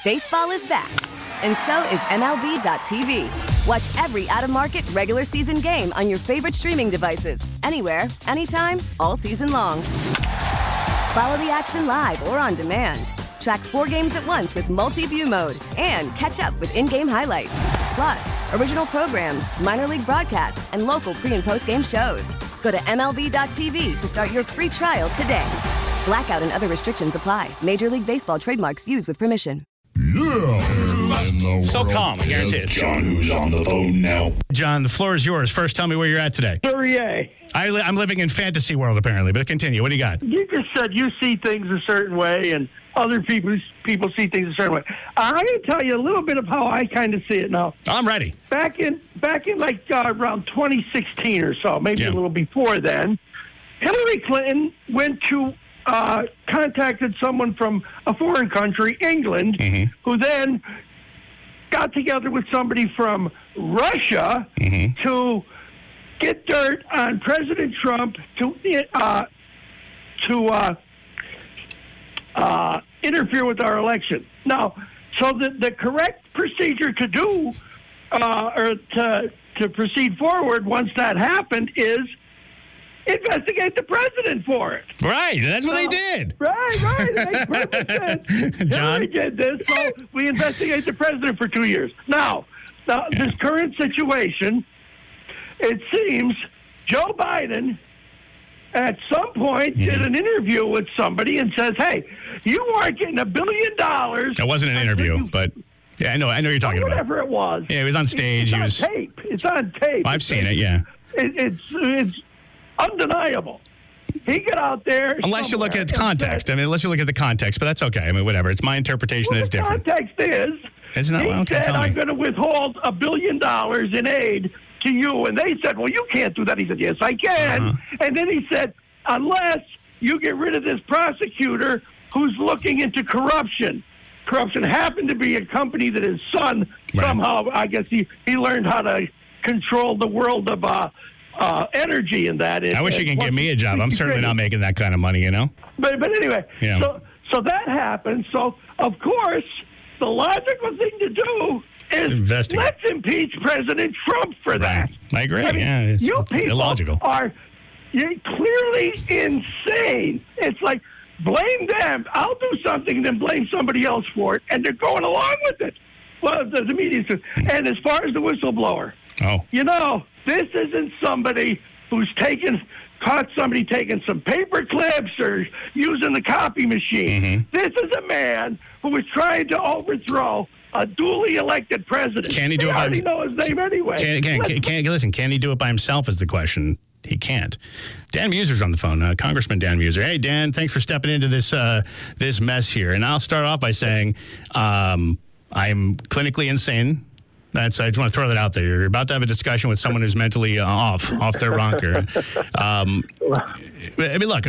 Baseball is back, and so is MLB.tv. Watch every out-of-market regular season game on your favorite streaming devices, anywhere, anytime, all season long. Follow the action live or on demand. Track 4 games at once with multi-view mode and catch up with in-game highlights. Plus, original programs, minor league broadcasts, and local pre- and post-game shows. Go to MLB.tv to start your free trial today. Blackout and other restrictions apply. Major League Baseball trademarks used with permission. So calm, I guarantee it. John, who's on the phone now. John, the floor is yours. First, tell me where you're at today. Fourier. I'm living in fantasy world, apparently, but continue. What do you got? You just said you see things a certain way and other people see things a certain way. I'm going to tell you a little bit of how I kind of see it now. I'm ready. Back in like around 2016 or so, maybe a little before then, Hillary Clinton went to contacted someone from a foreign country, England, who then got together with somebody from Russia to get dirt on President Trump to interfere with our election. Now, so the correct procedure to do or to proceed forward once that happened is investigate the president for it. Right, that's what they did. Right. It makes perfect sense. John? Hillary did this, so we investigate the president for 2 years. Now, this current situation, it seems Joe Biden at some point did an interview with somebody and says, hey, you aren't getting $1 billion. That wasn't an interview, but yeah, I know you're talking about. Whatever it was. Yeah, he was on stage. It's on tape. It's on tape. I've seen it, yeah. It's undeniable. He got out there. Unless you look at the context. Unless you look at the context, but that's okay. I mean, whatever. It's my interpretation that's different. The context is, he said, I'm going to withhold $1 billion in aid to you. And they said, well, you can't do that. He said, yes, I can. And then he said, unless you get rid of this prosecutor who's looking into corruption. Corruption happened to be a company that his son somehow, I guess he learned how to control the world of energy in that. I wish you could give me a job. I'm certainly not making that kind of money, you know? But anyway, so that happened. So, of course, the logical thing to do is let's impeach President Trump for that. I agree. I mean, it's you people illogical. You're clearly insane. It's like, blame them. I'll do something, then blame somebody else for it. And they're going along with it. Well, the media says. And as far as the whistleblower, this isn't somebody who's caught somebody taking some paper clips or using the copy machine. This is a man who was trying to overthrow a duly elected president. Can he do it by himself? Know his name anyway. Can he do it by himself is the question. He can't. Dan Muser's on the phone, Congressman Dan Muser. Hey, Dan, thanks for stepping into this mess here. And I'll start off by saying I'm clinically insane. I just want to throw that out there. You're about to have a discussion with someone who's mentally off their rocker. I mean, look,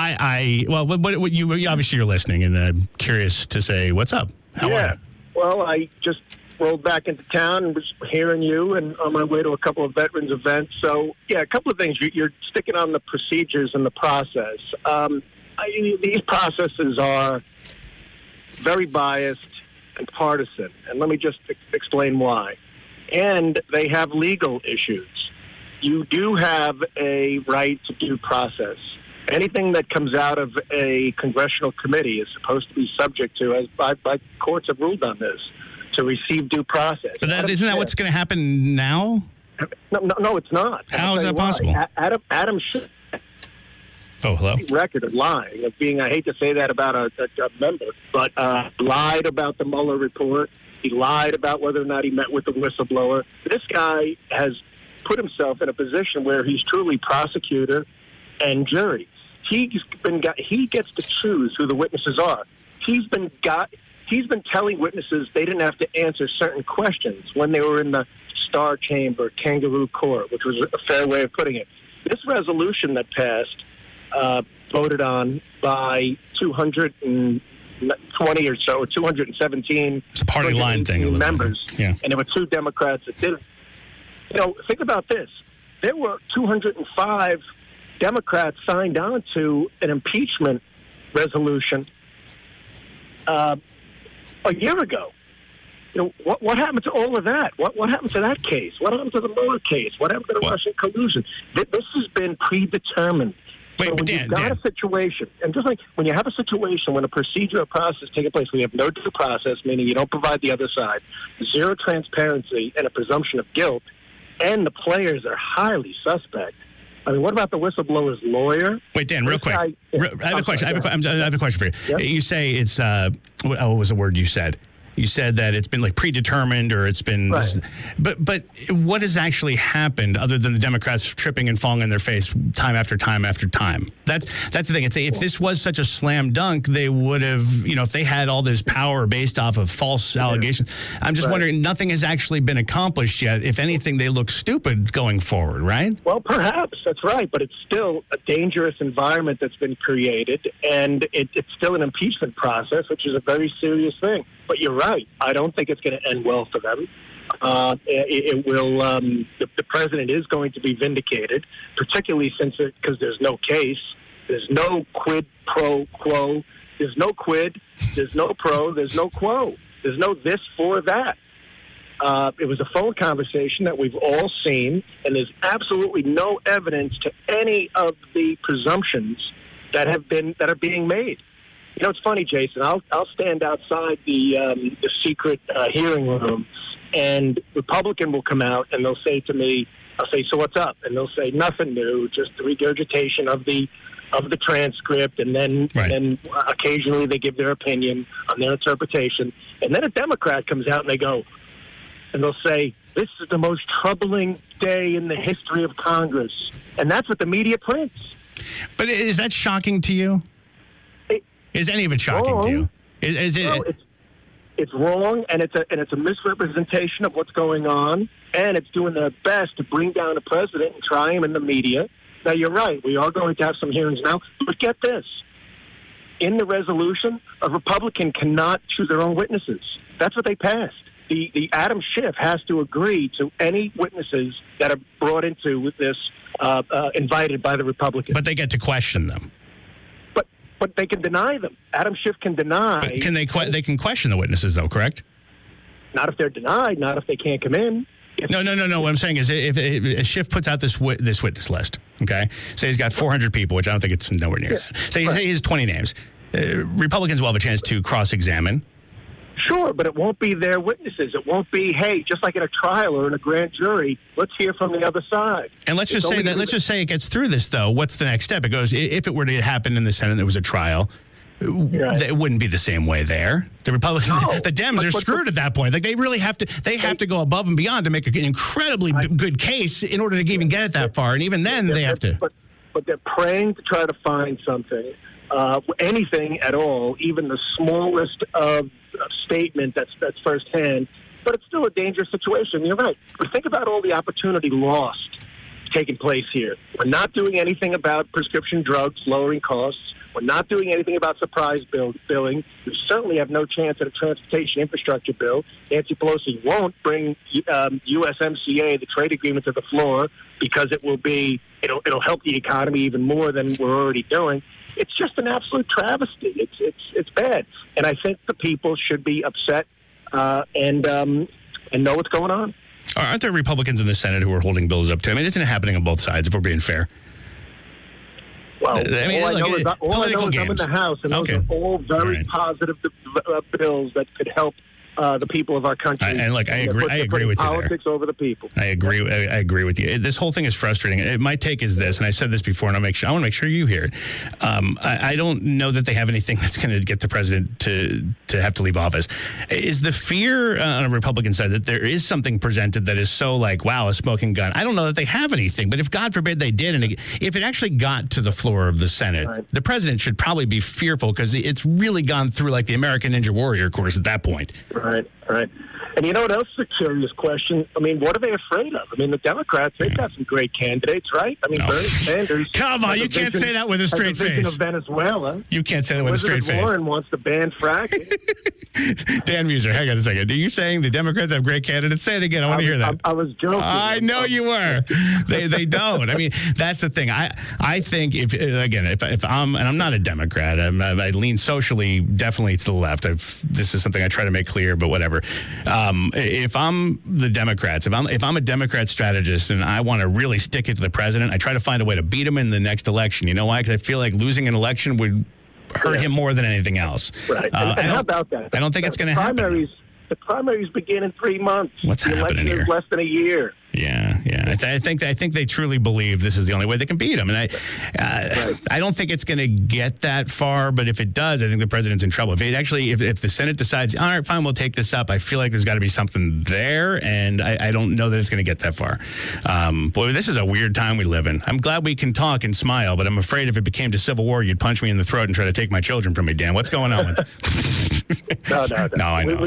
what you obviously you're listening, and I'm curious to say, what's up? How are you? Well, I just rolled back into town and was hearing you and on my way to a couple of veterans events. So, a couple of things. You're sticking on the procedures and the process. These processes are very biased and partisan, and let me just explain why. And they have legal issues. You do have a right to due process. Anything that comes out of a congressional committee is supposed to be subject to, as by courts have ruled on this, to receive due process. But isn't that what's going to happen now? No, it's not. How is that possible? Adam Schiff. Oh, hello? Record of lying, of being, I hate to say that about a member, but lied about the Mueller report. He lied about whether or not he met with the whistleblower. This guy has put himself in a position where he's truly prosecutor and jury. He gets to choose who the witnesses are. He's been telling witnesses they didn't have to answer certain questions when they were in the Star Chamber, Kangaroo Court, which was a fair way of putting it. This resolution that passed, voted on by 220 or so, 217 it's a party line thing members, and there were 2 Democrats that did it. Think about this. There were 205 Democrats signed on to an impeachment resolution a year ago. What happened to all of that? What happened to that case? What happened to the Mueller case? What happened to the Russian collusion? This has been predetermined. Wait, so but when Dan, you've got a situation, and just like when you have a situation, when a procedure or process is taking place, we have no due process, meaning you don't provide the other side, zero transparency, and a presumption of guilt, and the players are highly suspect. I mean, what about the whistleblower's lawyer? Wait, Dan, real quick. I have a question. I have a question for you. Yep. You say it's what was the word you said? You said that it's been like predetermined, or it's been, right. But what has actually happened other than the Democrats tripping and falling on their face time after time after time? That's the thing. If this was such a slam dunk, they would have, if they had all this power based off of false allegations. I'm just wondering, nothing has actually been accomplished yet. If anything, they look stupid going forward, right? Well, perhaps that's right, but it's still a dangerous environment that's been created, and it's still an impeachment process, which is a very serious thing. But you're right. I don't think it's going to end well for them. It will. The president is going to be vindicated, particularly because there's no case, there's no quid pro quo, there's no quid, there's no pro, there's no quo, there's no this for that. It was a phone conversation that we've all seen, and there's absolutely no evidence to any of the presumptions that are being made. It's funny, Jason. I'll stand outside the secret hearing room, and Republican will come out and they'll say to me, I'll say, "So what's up?" And they'll say, "Nothing new, just the regurgitation of the transcript," and then occasionally they give their opinion on their interpretation, and then a Democrat comes out and they'll say, "This is the most troubling day in the history of Congress," and that's what the media prints. But is that shocking to you? Is any of it shocking to you? Is it? No, it's wrong, and it's a misrepresentation of what's going on, and it's doing their best to bring down the president and try him in the media. Now, you're right. We are going to have some hearings now, but get this. In the resolution, a Republican cannot choose their own witnesses. That's what they passed. The Adam Schiff has to agree to any witnesses that are brought into this, invited by the Republicans. But they get to question them. But they can deny them. Adam Schiff can deny. But they can question the witnesses, though, correct? Not if they're denied. Not if they can't come in. No. What I'm saying is, if Schiff puts out this witness list, okay, say he's got 400 people, which I don't think it's nowhere near that. Say he has 20 names. Republicans will have a chance to cross-examine. Sure, but it won't be their witnesses. It won't be, hey, just like in a trial or in a grand jury, let's hear from the other side. And let's just say it gets through this, though. What's the next step? It goes, if it were to happen in the Senate, there was a trial, it wouldn't be the same way there. The Republicans, the Dems are screwed at that point. Like, they really have to go above and beyond to make an incredibly good case in order to even get it that far. And even then, they have to. But they're praying to try to find something, anything at all, even the smallest statement that's firsthand, but it's still a dangerous situation. You're right. But think about all the opportunity lost taking place here. We're not doing anything about prescription drugs lowering costs. We're not doing anything about surprise billing. We certainly have no chance at a transportation infrastructure bill. Nancy Pelosi won't bring USMCA, the trade agreement, to the floor because it'll help the economy even more than we're already doing. It's just an absolute travesty. It's bad, and I think the people should be upset and know what's going on. Aren't there Republicans in the Senate who are holding bills up too? I mean, isn't it happening on both sides? If we're being fair. Well, all I know is I'm in the House, and those are all very positive bills that could help the people of our country. And look, I agree with you there. Politics over the people. I agree with you. This whole thing is frustrating. My take is this, and I said this before, and I want to make sure you hear it. I don't know that they have anything that's going to get the president to have to leave office. Is the fear on a Republican side that there is something presented that is so like, wow, a smoking gun? I don't know that they have anything, but if God forbid they did, and if it actually got to the floor of the Senate, the president should probably be fearful because it's really gone through like the American Ninja Warrior course at that point. Right. Right. And you know what else is a curious question? I mean, what are they afraid of? I mean, the Democrats, they've got some great candidates, right? I mean, Bernie Sanders. Come on, you can't say that with a straight face. Of Venezuela. You can't say that with a straight face. Warren wants to ban fracking. Dan Muser, hang on a second. Are you saying the Democrats have great candidates? Say it again. I want to hear that. I was joking. I know you were. They don't. I mean, that's the thing. I think if I'm, and I'm not a Democrat, I lean socially definitely to the left. This is something I try to make clear, but whatever. If I'm the Democrats, if I'm a Democrat strategist and I want to really stick it to the president, I try to find a way to beat him in the next election. You know why? Because I feel like losing an election would hurt him more than anything else. Right. And how about that? I don't think it's going to happen. The primaries begin in 3 months. What's happening here? The election is less than a year. Yeah. I think they truly believe this is the only way they can beat him, and I don't think it's going to get that far. But if it does, I think the president's in trouble. If the Senate decides, all right, fine, we'll take this up, I feel like there's got to be something there, and I don't know that it's going to get that far. Boy, this is a weird time we live in. I'm glad we can talk and smile, but I'm afraid if it became to civil war, you'd punch me in the throat and try to take my children from me. Dan, what's going on? No, I know.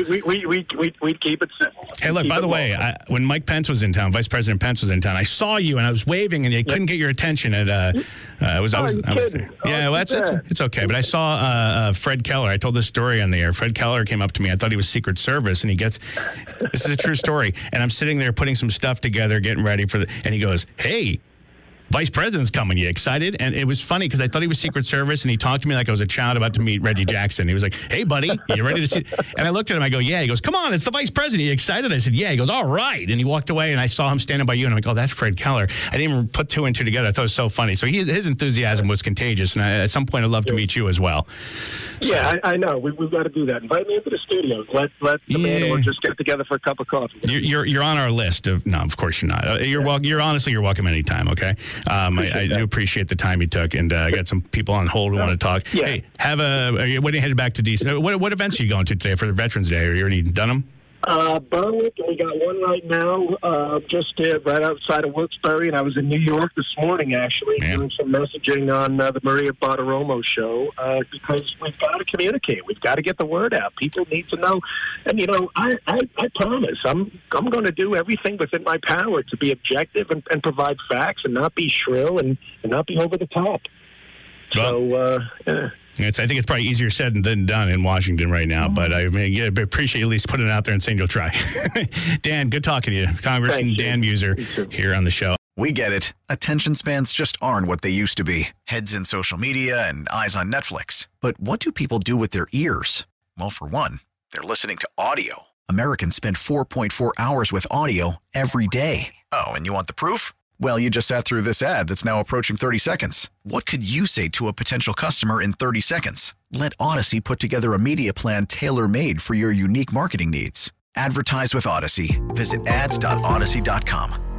We keep it simple. Hey, look, by the way, when Mike Pence was in town, Vice President Pence was in town, I saw you and I was waving and you couldn't get your attention. I was there. Yeah, well, it's okay. But I saw Fred Keller. I told this story on the air. Fred Keller came up to me. I thought he was Secret Service, and this is a true story. And I'm sitting there putting some stuff together, getting ready and he goes, "Hey, Vice President's coming. You excited?" And it was funny because I thought he was Secret Service, and he talked to me like I was a child about to meet Reggie Jackson. He was like, "Hey, buddy, you ready to see?" And I looked at him. I go, "Yeah." He goes, "Come on, it's the Vice President. You excited?" I said, "Yeah." He goes, "All right." And he walked away, and I saw him standing by you, and I'm like, "Oh, that's Fred Keller." I didn't even put two and two together. I thought it was so funny. So his enthusiasm was contagious, and at some point I'd love to meet you as well. So, yeah, I know. We've got to do that. Invite me into the studio. Let the man or just get together for a cup of coffee. You're on our list of. No, of course you're not. You're welcome anytime. Okay. I do appreciate the time you took, and I got some people on hold who want to talk. Yeah. Hey, when you headed back to DC, what events are you going to today for the Veterans Day? Are you already done them? Berwick, and we got one right now, just right outside of Wilkes-Barre, and I was in New York this morning, actually, doing some messaging on the Maria Bartiromo show, because we've got to communicate. We've got to get the word out. People need to know. And, I promise, I'm going to do everything within my power to be objective and provide facts and not be shrill and not be over the top. Well, I think it's probably easier said than done in Washington right now, but I appreciate you at least putting it out there and saying you'll try. Dan, good talking to you. Congressman Dan Muser here on the show. We get it. Attention spans just aren't what they used to be. Heads in social media and eyes on Netflix. But what do people do with their ears? Well, for one, they're listening to audio. Americans spend 4.4 hours with audio every day. Oh, and you want the proof? Well, you just sat through this ad that's now approaching 30 seconds. What could you say to a potential customer in 30 seconds? Let Odyssey put together a media plan tailor-made for your unique marketing needs. Advertise with Odyssey. Visit ads.odyssey.com.